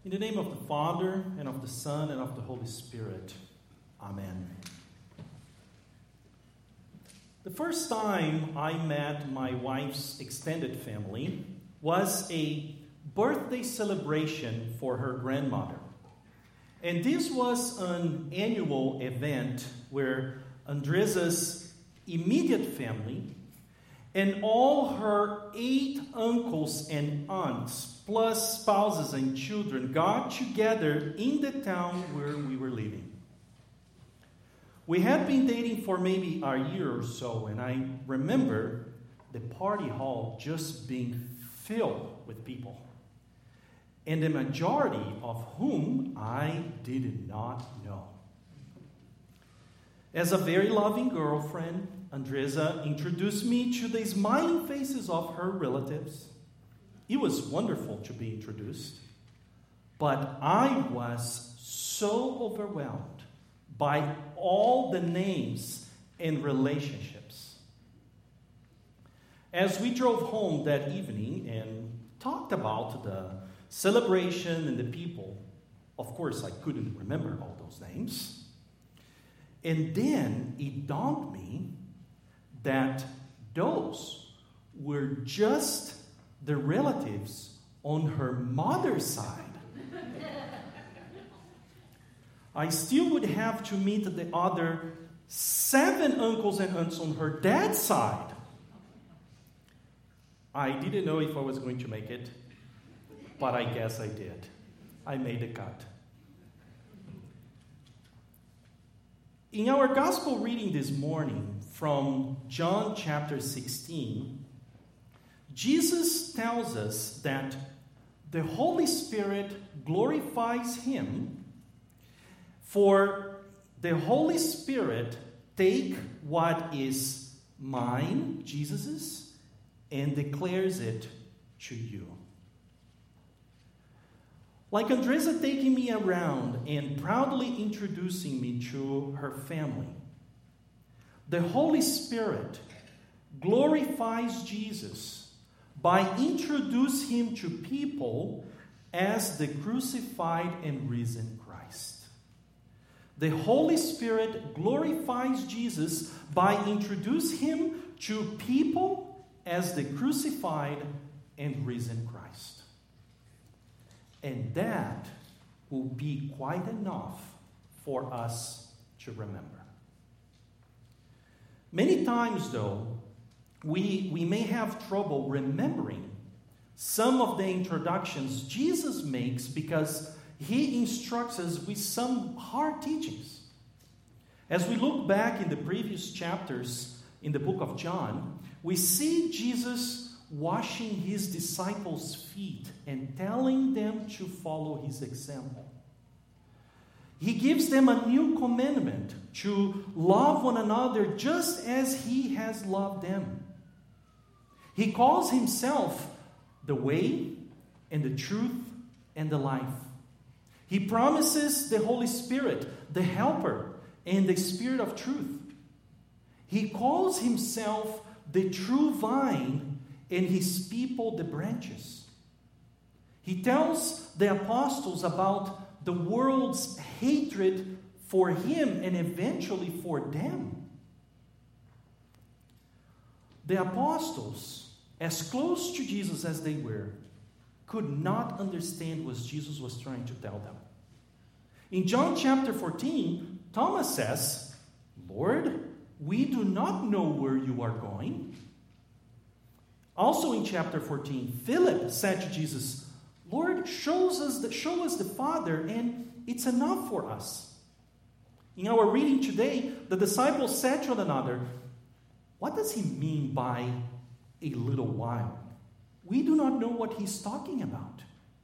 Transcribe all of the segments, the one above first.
In the name of the Father, and of the Son, and of the Holy Spirit. Amen. The first time I met my wife's extended family was a birthday celebration for her grandmother. And this was an annual event where Andresa's immediate family and all her 8 uncles and aunts, plus spouses and children, got together in the town where we were living. We had been dating for maybe a year or so, and I remember the party hall just being filled with people, and the majority of whom I did not know. As a very loving girlfriend, Andresa introduced me to the smiling faces of her relatives. It was wonderful to be introduced, but I was so overwhelmed by all the names and relationships. As we drove home that evening and talked about the celebration and the people, of course I couldn't remember all those names. And then it dawned me that those were just the relatives on her mother's side. I still would have to meet the other 7 uncles and aunts on her dad's side. I didn't know if I was going to make it, but I guess I did. I made the cut. In our gospel reading this morning from John chapter 16, Jesus tells us that the Holy Spirit glorifies Him, for the Holy Spirit take what is mine, Jesus's, and declares it to you. Like Andresa taking me around and proudly introducing me to her family, the Holy Spirit glorifies Jesus by introducing Him to people as the crucified and risen Christ. The Holy Spirit glorifies Jesus by introducing Him to people as the crucified and risen Christ. And that will be quite enough for us to remember. Many times, though, we may have trouble remembering some of the introductions Jesus makes because He instructs us with some hard teachings. As we look back in the previous chapters in the book of John, we see Jesus washing His disciples' feet and telling them to follow His example. He gives them a new commandment to love one another just as He has loved them. He calls Himself the way and the truth and the life. He promises the Holy Spirit, the helper, and the Spirit of truth. He calls Himself the true vine and His people the branches. He tells the apostles about the world's hatred for Him and eventually for them. The apostles, as close to Jesus as they were, could not understand what Jesus was trying to tell them. In John chapter 14, Thomas says, "Lord, we do not know where you are going." Also in chapter 14, Philip said to Jesus, "Lord, show us the Father, and it's enough for us." In our reading today, the disciples said to one another, "What does He mean by a little while? We do not know what He's talking about."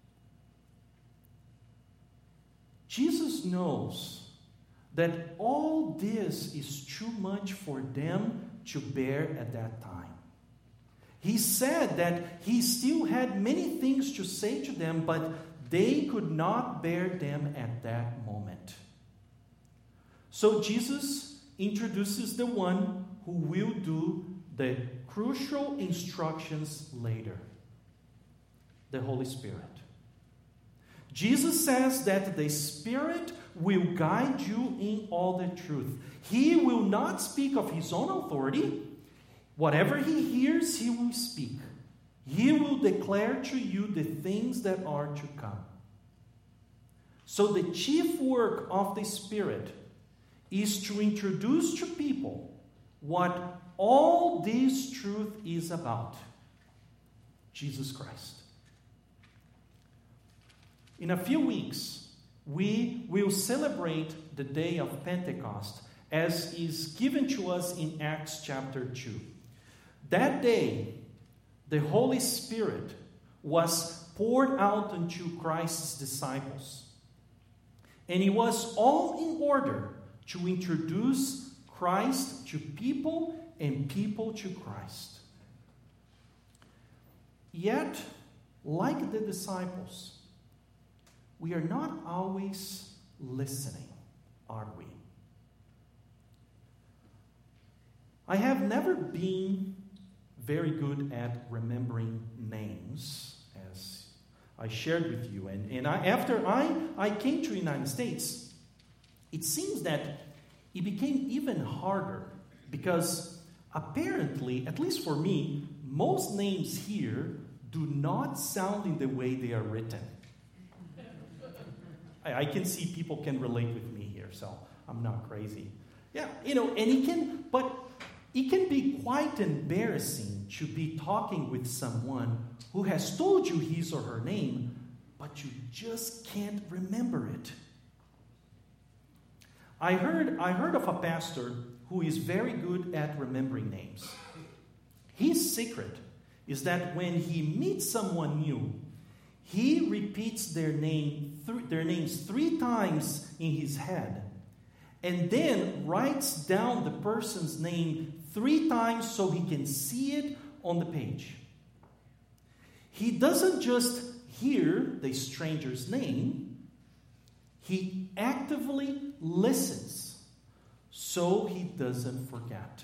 Jesus knows that all this is too much for them to bear at that time. He said that He still had many things to say to them, but they could not bear them at that moment. So Jesus introduces the one who will do the crucial instructions later, the Holy Spirit. Jesus says that the Spirit will guide you in all the truth. He will not speak of his own authority. Whatever he hears, he will speak. He will declare to you the things that are to come. So the chief work of the Spirit is to introduce to people what all this truth is about. Jesus Christ. In a few weeks, we will celebrate the day of Pentecost as is given to us in Acts chapter 2. That day, the Holy Spirit was poured out unto Christ's disciples. And it was all in order to introduce Christ to people and people to Christ. Yet, like the disciples, we are not always listening, are we? I have never been very good at remembering names, as I shared with you. And after I came to the United States, it seems that it became even harder because apparently, at least for me, most names here do not sound in the way they are written. I can see people can relate with me here, so I'm not crazy. Yeah, and it can be quite embarrassing to be talking with someone who has told you his or her name, but you just can't remember it. I heard of a pastor who is very good at remembering names. His secret is that when he meets someone new, he repeats their names 3 times in his head, and then writes down the person's name 3 times so he can see it on the page. He doesn't just hear the stranger's name, he actively listens so he doesn't forget.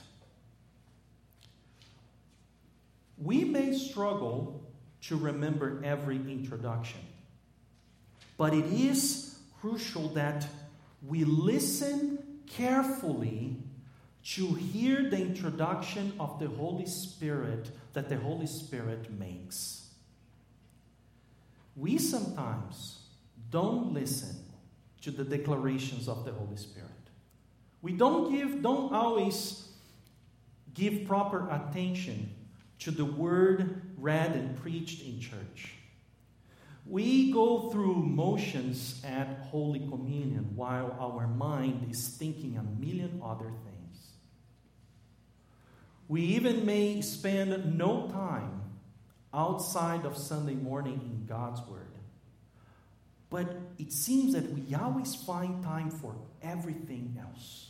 We may struggle to remember every introduction, but it is crucial that we listen carefully to hear the introduction of the Holy Spirit that the Holy Spirit makes. We sometimes don't listen to the declarations of the Holy Spirit. We don't always give proper attention to the word read and preached in church. We go through motions at Holy Communion while our mind is thinking a million other things. We even may spend no time outside of Sunday morning in God's Word. But it seems that we always find time for everything else.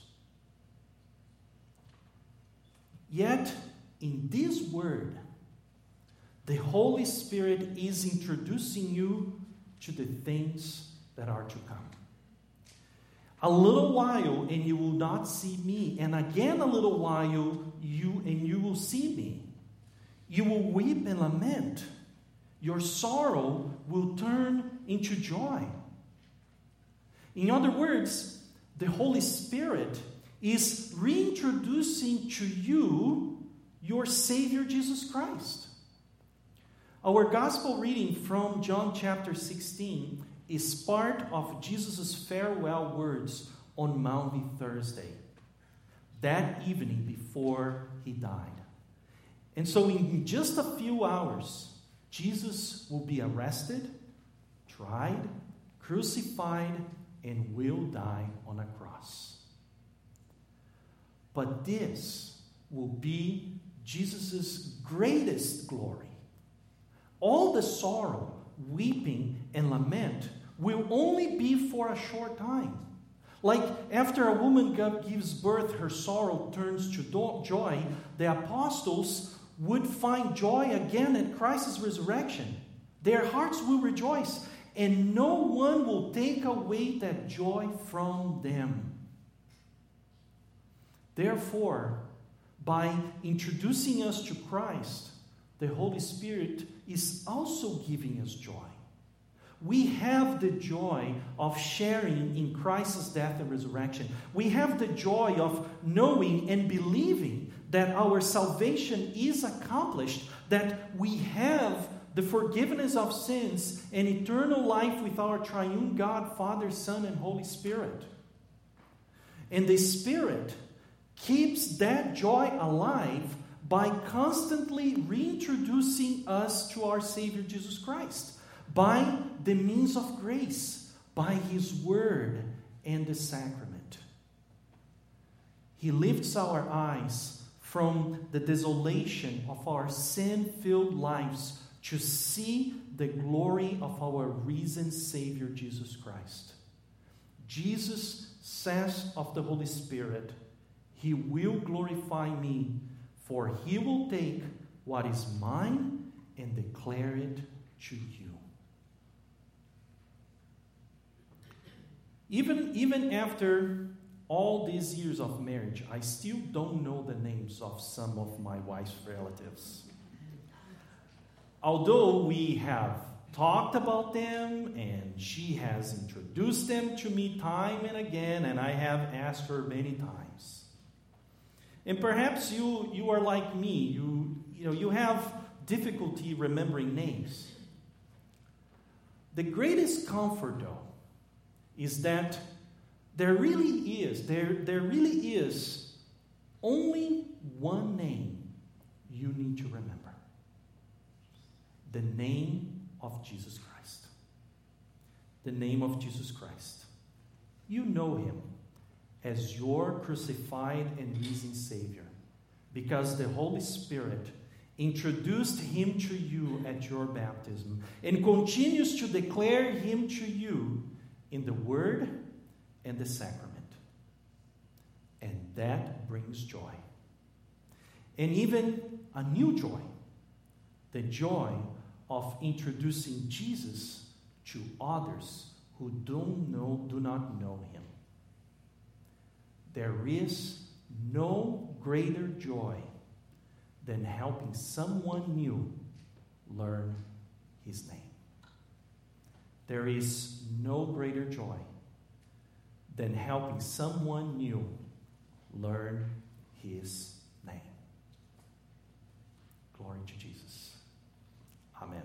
Yet, in this Word, the Holy Spirit is introducing you to the things that are to come. A little while and you will not see me, and again a little while you will see me. You will weep and lament. Your sorrow will turn into joy. In other words, the Holy Spirit is reintroducing to you your Savior Jesus Christ. Our gospel reading from John chapter 16 is part of Jesus' farewell words on Maundy Thursday, that evening before he died. And so in just a few hours, Jesus will be arrested, tried, crucified, and will die on a cross. But this will be Jesus' greatest glory. All the sorrow, weeping, and lament will only be for a short time. Like after a woman gives birth, her sorrow turns to joy. The apostles would find joy again at Christ's resurrection. Their hearts will rejoice, and no one will take away that joy from them. Therefore, by introducing us to Christ, the Holy Spirit is also giving us joy. We have the joy of sharing in Christ's death and resurrection. We have the joy of knowing and believing that our salvation is accomplished, that we have the forgiveness of sins and eternal life with our triune God, Father, Son, and Holy Spirit. And the Spirit keeps that joy alive by constantly reintroducing us to our Savior Jesus Christ, by the means of grace, by His Word and the sacrament. He lifts our eyes from the desolation of our sin-filled lives to see the glory of our risen Savior Jesus Christ. Jesus says of the Holy Spirit, He will glorify me, for He will take what is mine and declare it to you. Even after all these years of marriage, I still don't know the names of some of my wife's relatives. Although we have talked about them and she has introduced them to me time and again, and I have asked her many times. And perhaps you are like me. You have difficulty remembering names. The greatest comfort, though, is that there really is only one name you need to remember. The name of Jesus Christ. The name of Jesus Christ. You know Him as your crucified and risen Savior because the Holy Spirit introduced Him to you at your baptism and continues to declare Him to you in the Word and the sacrament. And that brings joy. And even a new joy. The joy of introducing Jesus to others who do not know Him. There is no greater joy than helping someone new learn His name. There is no greater joy than helping someone new learn His name. Glory to Jesus. Amen.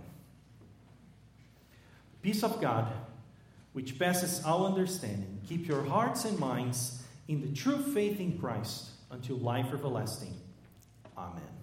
Peace of God, which passes all understanding, keep your hearts and minds in the true faith in Christ until life everlasting. Amen.